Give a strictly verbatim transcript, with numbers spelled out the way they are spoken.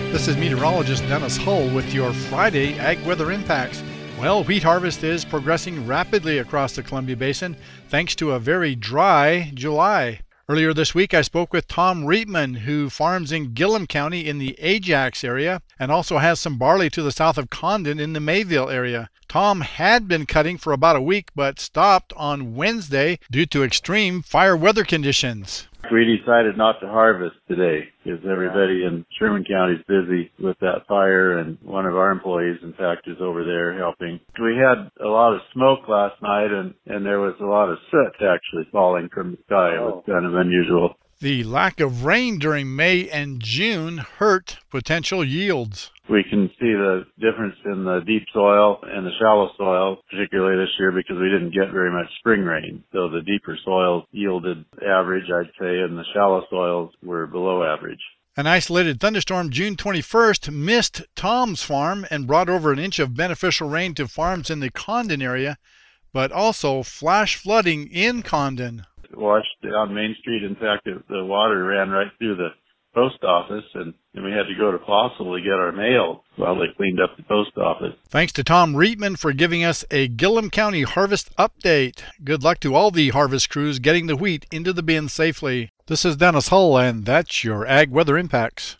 This is meteorologist Dennis Hull with your Friday Ag Weather Impacts. Well, wheat harvest is progressing rapidly across the Columbia Basin thanks to a very dry July. Earlier this week, I spoke with Tom Reitman, who farms in Gillum County in the Ajax area and also has some barley to the south of Condon in the Mayville area. Tom had been cutting for about a week but stopped on Wednesday due to extreme fire weather conditions. We decided not to harvest today because everybody in Sherman County is busy with that fire, and one of our employees, in fact, is over there helping. We had a lot of smoke last night, and, and there was a lot of soot actually falling from the sky. It was kind of unusual. The lack of rain during May and June hurt potential yields. We can see the difference in the deep soil and the shallow soil, particularly this year because we didn't get very much spring rain. So the deeper soils yielded average, I'd say, and the shallow soils were below average. An isolated thunderstorm June twenty-first missed Tom's farm and brought over an inch of beneficial rain to farms in the Condon area, but also flash flooding in Condon. It washed down Main Street. In fact, it, the water ran right through the post office, and, and we had to go to Fossil to get our mail while they cleaned up the post office. Thanks to Tom Reitman for giving us a Gillum County harvest update. Good luck to all the harvest crews getting the wheat into the bin safely. This is Dennis Hull, and that's your Ag Weather Impacts.